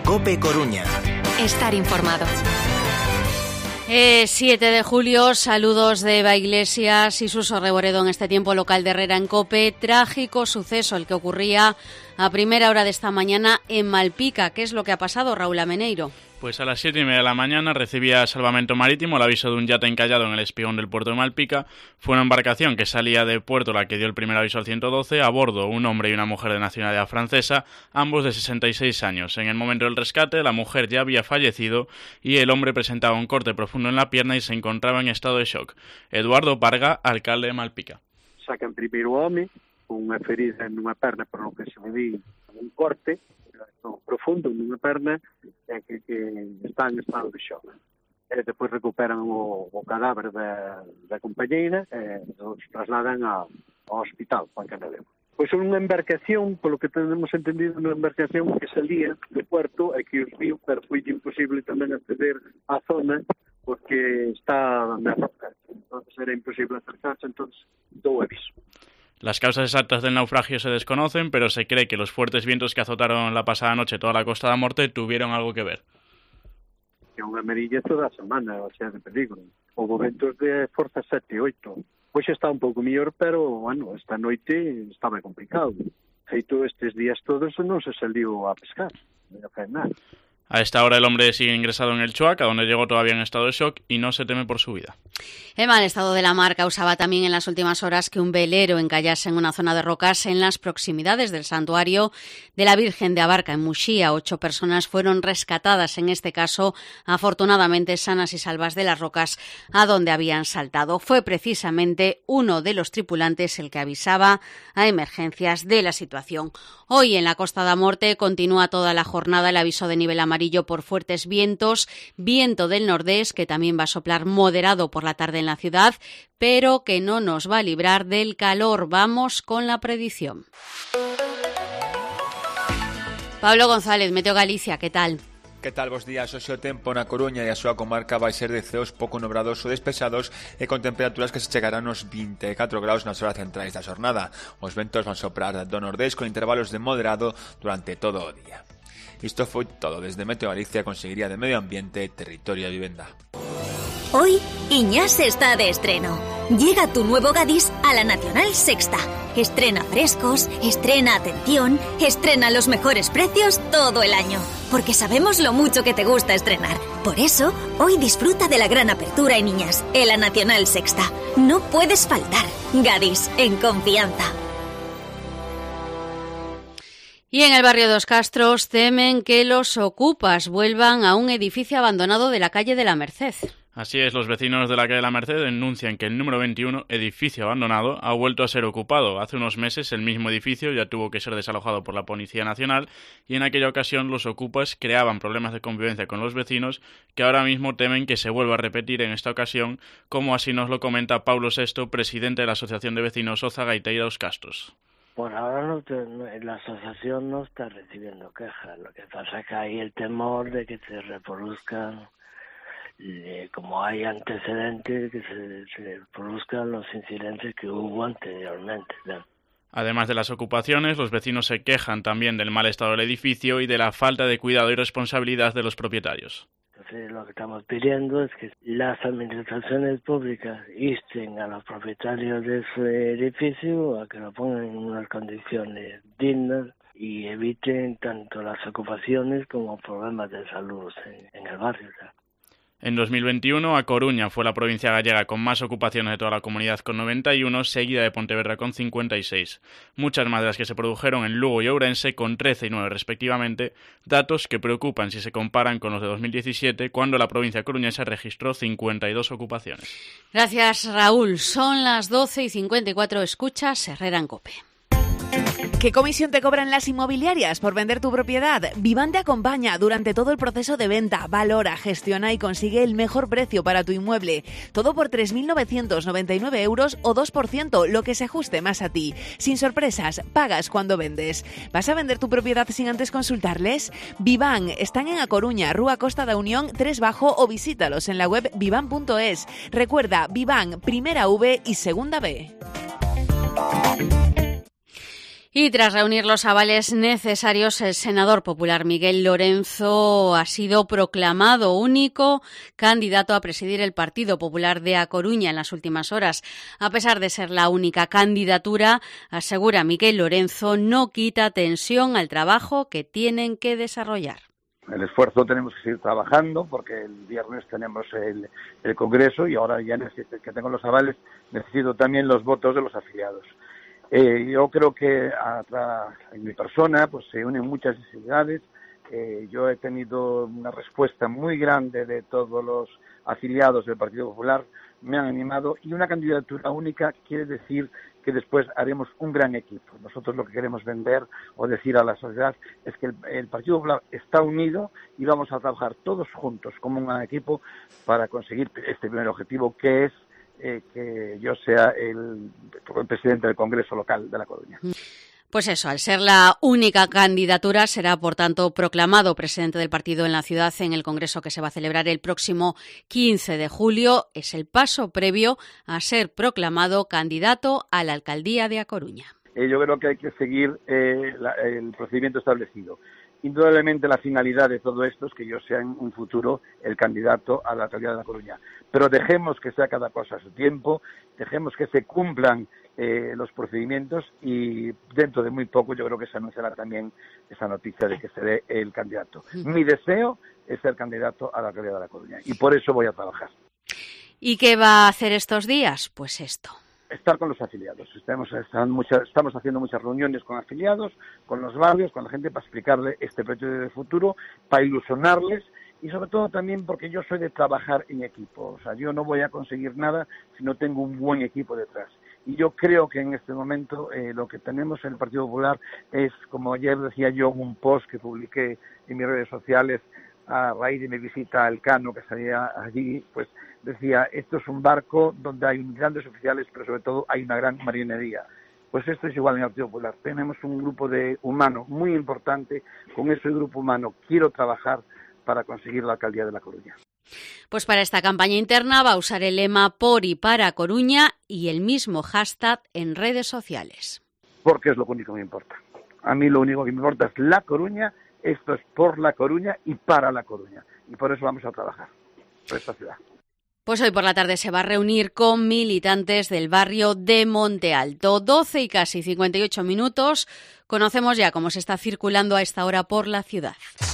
COPE Coruña. Estar informado. 7 de julio, saludos de Eva Iglesias y Suso Reboredo en este tiempo local de Herrera en COPE. Trágico suceso el que ocurría a primera hora de esta mañana en Malpica. ¿Qué es lo que ha pasado, Raúl Ameneiro? Pues a las 7:30 de la mañana recibía Salvamento Marítimo el aviso de un yate encallado en el espigón del puerto de Malpica. Fue una embarcación que salía de puerto la que dio el primer aviso al 112. A bordo un hombre y una mujer de nacionalidad francesa, ambos de 66 años. En el momento del rescate, la mujer ya había fallecido y el hombre presentaba un corte profundo en la pierna y se encontraba en estado de shock. Eduardo Parga, alcalde de Malpica. Sacan primeiro o home, con unha ferida nunha perna, por lo que se me di un corte profundo nunha perna que está en estado de shock. Depois recuperan o cadáver da compañeira e os trasladan ao hospital para Canadeu. Pois é unha embarcación, polo que tenemos entendido, unha embarcación que salía do puerto e que os viu, pero foi imposible tamén acceder á zona porque está na roca. Entonces era imposible acercarse, entonces dou aviso. Las causas exactas del naufragio se desconocen, pero se cree que los fuertes vientos que azotaron la pasada noche toda la Costa da Morte tuvieron algo que ver. É unha amarilla toda a semana, o sea, de peligro. Houve ventos de forza 7 e 8. Hoxe está un pouco mellor, pero, bueno, esta noite estaba complicado. Feito estes días todos non se saliu a pescar, non fai nada. A esta hora el hombre sigue ingresado en el Chuac, a donde llegó todavía en estado de shock y no se teme por su vida. El mal estado de la mar causaba también en las últimas horas que un velero encallase en una zona de rocas en las proximidades del santuario de la Virgen de Abarca, en Muxía. 8 personas fueron rescatadas, en este caso, afortunadamente sanas y salvas de las rocas a donde habían saltado. Fue precisamente uno de los tripulantes el que avisaba a emergencias de la situación. Hoy en la Costa da Morte continúa toda la jornada el aviso de nivel amarillo por fuertes vientos, viento del nordés que también va a soplar moderado por la tarde en la ciudad, pero que no nos va a librar del calor. Vamos con la predicción. Pablo González, Meteo Galicia, ¿qué tal? Que tal, bos días? Hoxe o tempo na Coruña e a súa comarca vai ser de ceos pouco nubrados ou despejados e con temperaturas que se chegarán aos 24 graus nas horas centrais da xornada. Os ventos van soprar do nordés con intervalos de moderado durante todo o día. Isto foi todo desde Meteo Galicia, Conseguiría de Medio Ambiente, Territorio e Vivenda. Hoy, Iñás está de estreno. Llega tu nuevo Gadis a la Nacional Sexta. Estrena frescos, estrena atención, estrena los mejores precios todo el año. Porque sabemos lo mucho que te gusta estrenar. Por eso, hoy disfruta de la gran apertura en Iñás, en la Nacional Sexta. No puedes faltar. Gadis, en confianza. Y en el barrio Dos Castros temen que los ocupas vuelvan a un edificio abandonado de la calle de la Merced. Así es, los vecinos de la calle de la Merced denuncian que el número 21, edificio abandonado, ha vuelto a ser ocupado. Hace unos meses el mismo edificio ya tuvo que ser desalojado por la Policía Nacional y en aquella ocasión los ocupas creaban problemas de convivencia con los vecinos que ahora mismo temen que se vuelva a repetir en esta ocasión, como así nos lo comenta Paulo Sesto, presidente de la Asociación de Vecinos Oza Gaiteira Dos Castros. Por ahora la asociación no está recibiendo quejas. Lo que pasa es que hay el temor de que se reproduzcan, como hay antecedentes, que se produzcan los incidentes que hubo anteriormente, ¿no? Además de las ocupaciones, los vecinos se quejan también del mal estado del edificio y de la falta de cuidado y responsabilidad de los propietarios. Entonces, lo que estamos pidiendo es que las administraciones públicas insten a los propietarios de ese edificio a que lo pongan en unas condiciones dignas y eviten tanto las ocupaciones como problemas de salud en el barrio, ¿no? En 2021, A Coruña fue la provincia gallega con más ocupaciones de toda la comunidad con 91, seguida de Pontevedra con 56. Muchas más de las que se produjeron en Lugo y Ourense con 13 y 9 respectivamente, datos que preocupan si se comparan con los de 2017, cuando la provincia coruñesa registró 52 ocupaciones. Gracias, Raúl. Son las 12:54, escuchas Herrera en COPE. ¿Qué comisión te cobran las inmobiliarias por vender tu propiedad? Viván te acompaña durante todo el proceso de venta. Valora, gestiona y consigue el mejor precio para tu inmueble. Todo por 3.999 euros o 2%, lo que se ajuste más a ti. Sin sorpresas, pagas cuando vendes. ¿Vas a vender tu propiedad sin antes consultarles? Viván, están en A Coruña, Rúa Costa da Unión 3 Bajo o visítalos en la web vivan.es. Recuerda, Viván, primera V y segunda B. Y tras reunir los avales necesarios, el senador popular Miguel Lorenzo ha sido proclamado único candidato a presidir el Partido Popular de A Coruña en las últimas horas. A pesar de ser la única candidatura, asegura Miguel Lorenzo, no quita tensión al trabajo que tienen que desarrollar. El esfuerzo tenemos que seguir trabajando porque el viernes tenemos el Congreso y ahora ya que tengo los avales necesito también los votos de los afiliados. Yo creo que en mi persona pues se unen muchas necesidades. Yo he tenido una respuesta muy grande de todos los afiliados del Partido Popular, me han animado y una candidatura única quiere decir que después haremos un gran equipo. Nosotros lo que queremos vender o decir a la sociedad es que el Partido Popular está unido y vamos a trabajar todos juntos como un gran equipo para conseguir este primer objetivo, que es que yo sea el presidente del Congreso local de La Coruña. Pues eso, al ser la única candidatura, será por tanto proclamado presidente del partido en la ciudad en el Congreso que se va a celebrar el próximo 15 de julio. Es el paso previo a ser proclamado candidato a la alcaldía de A Coruña. Yo creo que hay que seguir el procedimiento establecido. Indudablemente la finalidad de todo esto es que yo sea en un futuro el candidato a la alcaldía de La Coruña. Pero dejemos que sea cada cosa a su tiempo, dejemos que se cumplan los procedimientos y dentro de muy poco yo creo que se anunciará también esa noticia de que seré el candidato. Mi deseo es ser candidato a la alcaldía de La Coruña y por eso voy a trabajar. ¿Y qué va a hacer estos días? Pues esto. Estar con los afiliados. Estamos haciendo muchas reuniones con afiliados, con los barrios, con la gente para explicarle este proyecto de futuro, para ilusionarles y sobre todo también porque yo soy de trabajar en equipo. O sea, yo no voy a conseguir nada si no tengo un buen equipo detrás. Y yo creo que en este momento lo que tenemos en el Partido Popular es, como ayer decía yo en un post que publiqué en mis redes sociales a raíz de mi visita al Cano que salía allí, pues decía, esto es un barco donde hay grandes oficiales, pero sobre todo hay una gran marinería. Pues esto es igual en el Partido Popular. Tenemos un grupo humano muy importante. Con ese grupo humano quiero trabajar para conseguir la alcaldía de La Coruña. Pues para esta campaña interna va a usar el lema por y para Coruña y el mismo hashtag en redes sociales. Porque es lo único que me importa. A mí lo único que me importa es La Coruña, esto es por La Coruña y para La Coruña. Y por eso vamos a trabajar por esta ciudad. Pues hoy por la tarde se va a reunir con militantes del barrio de Monte Alto. 12 y casi 58 minutos. Conocemos ya cómo se está circulando a esta hora por la ciudad.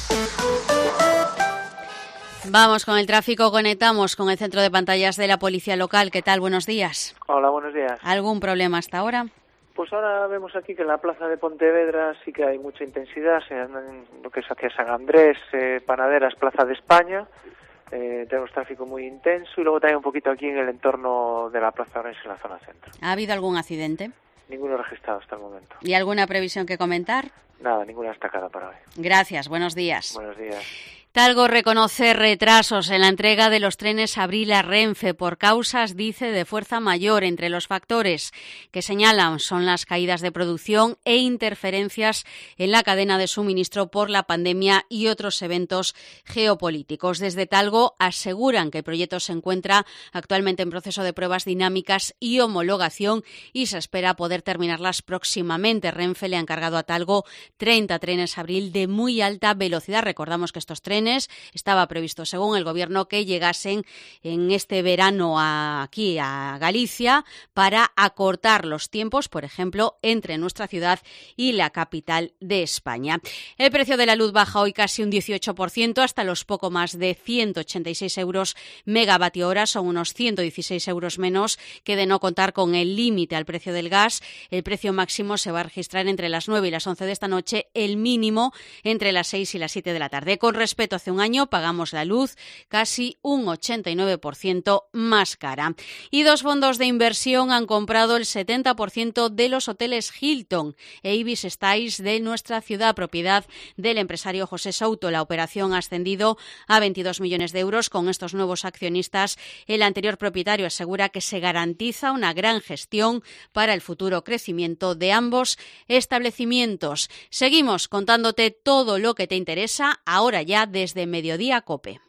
Vamos con el tráfico, conectamos con el centro de pantallas de la policía local. ¿Qué tal? Buenos días. Hola, buenos días. ¿Algún problema hasta ahora? Pues ahora vemos aquí que en la plaza de Pontevedra sí que hay mucha intensidad, en lo que es hacia San Andrés, Panaderas, Plaza de España. Tenemos tráfico muy intenso y luego también un poquito aquí en el entorno de la Plaza Orense en la zona centro. ¿Ha habido algún accidente? Ninguno registrado hasta el momento. ¿Y alguna previsión que comentar? Nada, ninguna destacada para hoy. Gracias, buenos días. Buenos días. Talgo reconoce retrasos en la entrega de los trenes Abril a Renfe por causas, dice, de fuerza mayor. Entre los factores que señalan son las caídas de producción e interferencias en la cadena de suministro por la pandemia y otros eventos geopolíticos. Desde Talgo aseguran que el proyecto se encuentra actualmente en proceso de pruebas dinámicas y homologación y se espera poder terminarlas próximamente. Renfe le ha encargado a Talgo 30 trenes Abril de muy alta velocidad. Recordamos que estos trenes estaba previsto, según el Gobierno, que llegasen en este verano aquí a Galicia para acortar los tiempos, por ejemplo, entre nuestra ciudad y la capital de España. El precio de la luz baja hoy casi un 18% hasta los poco más de 186 euros megavatio hora. Son unos 116 euros menos que de no contar con el límite al precio del gas. El precio máximo se va a registrar entre las 9 y las 11 de esta noche, el mínimo entre las 6 y las 7 de la tarde. Con respecto hace un año pagamos la luz casi un 89% más cara. Y dos fondos de inversión han comprado el 70% de los hoteles Hilton e Ibis Styles de nuestra ciudad, propiedad del empresario José Souto. La operación ha ascendido a 22 millones de euros. Con estos nuevos accionistas, el anterior propietario asegura que se garantiza una gran gestión para el futuro crecimiento de ambos establecimientos. Seguimos contándote todo lo que te interesa ahora ya desde Mediodía COPE.